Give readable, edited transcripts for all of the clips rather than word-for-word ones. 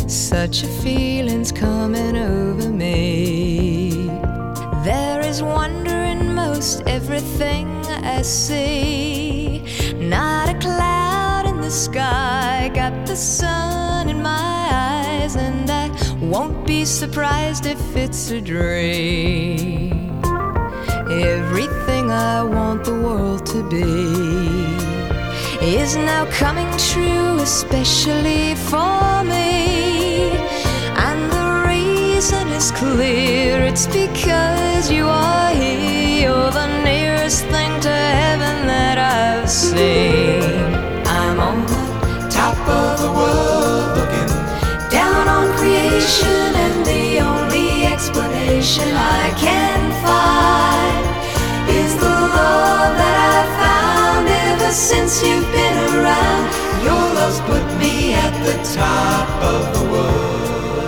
Such a feeling's coming over me. There is wonder in most everything I see. Not a cloud in the sky, got the sun in my eyes, and I won't be surprised if it's a dream. Everything I want the world to be is now coming true, especially for me. And the reason is clear, it's because you are here. You're the nearest thing to heaven that I've seen. I'm on the top of the world, looking down on creation, and the only explanation I can find is the love that I've found ever since you've been around. Your love's put me at the top of the world.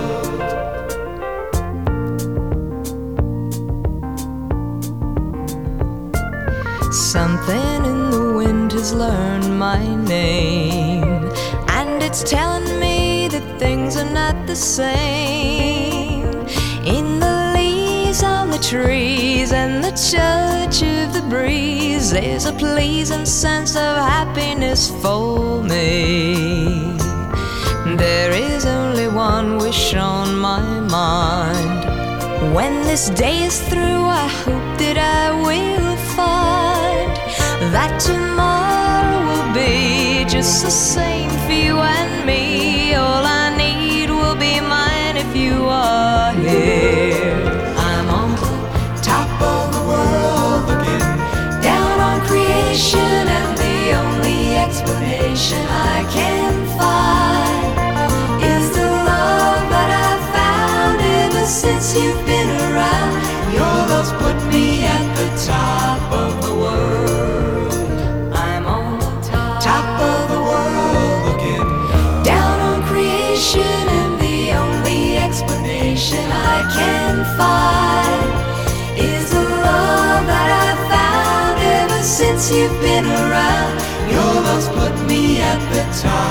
Something in the wind has learned my name, and it's telling me that things are not the same. In the leaves on the trees and the touch of the breeze, there's a pleasing sense of happiness for me. There is only one wish on my mind. When this day is through, I hope that I will find that tomorrow will be just the same for you and me. All I need will be mine if you are here. I'm on the top of the world, looking down on creation, and the only explanation I can find is the love that I've found ever since you've been around. Your love's put me at the top of the world. I'm on the top of the world, looking down on creation, and the only explanation I can find is the love that I've found ever since you've been around. Your love's put me at the top